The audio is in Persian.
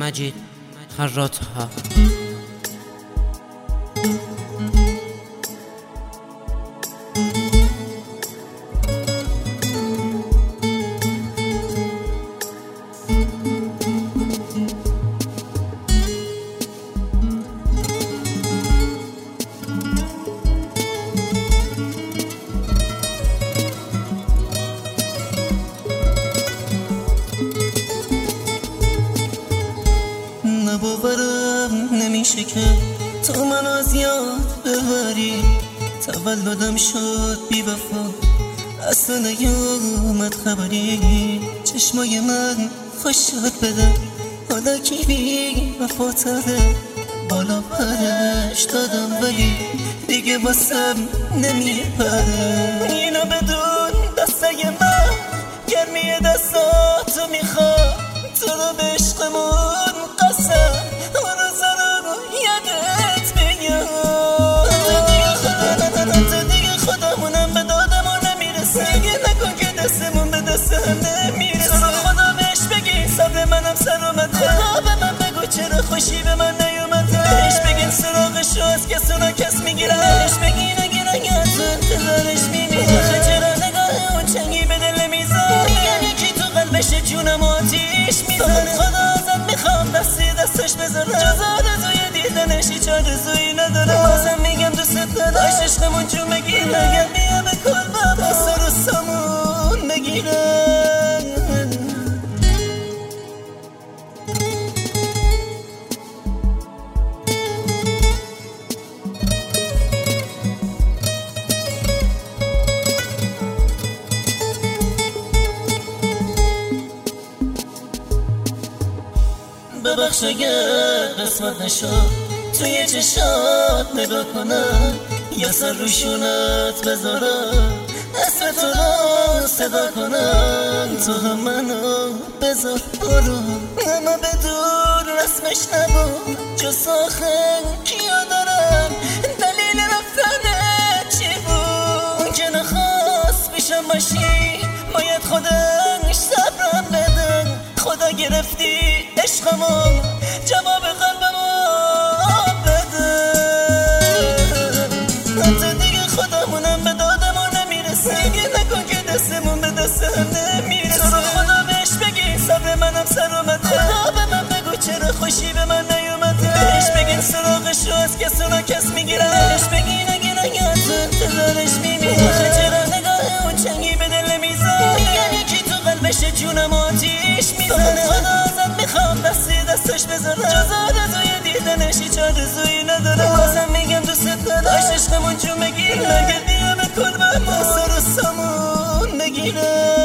مجید خراط‌ها. باورم نمیشه که تو من از یاد ببری. تولدم شد بی وفا، اصلا نیومد خبری. چشمای من خوشت بده، حالا کی بی وفا تره. بالا پرش دادم ولی دیگه واسم نمیپره. اینو بدون دستای من گرمی دستاتو میخواد. تو رو به عشقمون قسم روزا رو یادت بیاد. تو دیگه خودمونم به دادمون نمیرسه. دیگه نکن که دستمون به دست هم نمیرسه. تو رو خدا بهش بگی صبر منم سر اومده. خدا به من بگو چرا خوشی به من نیومده. بهش بگین سراغشو از کسونا کس میگیره. بهش بگین اگه نگه تو انتظارش میمیره. چرا نگاه اون چنگی به دل میزن. یعنی کی تو قلبش جونم آتیش میزنه. خدا ازت میخوام دستی دستش بذاره. جز آرزوی دیدنش هیچ آرزویی نداره. بازم میگم دوست نداشت عشقمون جون بگیره. اگر بیا به کلبم بسر و سامون بگیره. ببخش اگر قسمت نشد توی چشات نگاه کنم یا سر روشونت بذارم اسم تو رو صدا کنم. تو هم منو بذار برو. اما بدون رسمش نبود جز آخر کیا دارم. دلیل رفتنت چی بود؟ اون که نخواست پیشم باشی باید خودش صبرم بده. خدا گرفتی عشقمو جواب قلبمو بده. حتی دیگه خودمونم به دادمون نمیرسه. دیگه نکن که دستمون به دست هم نمیرسه. تو رو خدا بهش بگی صبر منم سر اومده. خدا به من بگو چرا خوشی به من نیومده. بهش بگین سراغشو از کسونا کس میگیره. بهش بگین اگه نگه تو انتظارش میمیره. چرا نگاه اون چنگی به دل میزن. یعنی کی تو قلبش جونم آتیش میزنه. خدا ازت میخوام دستی دستش بذاره. جز آرزوی دیدنش هیچ آرزویی نداره. بازم میگم دوست نداشت عشقمون جون بگیره. اگر بیا به کلبم سر و سامون بگیره.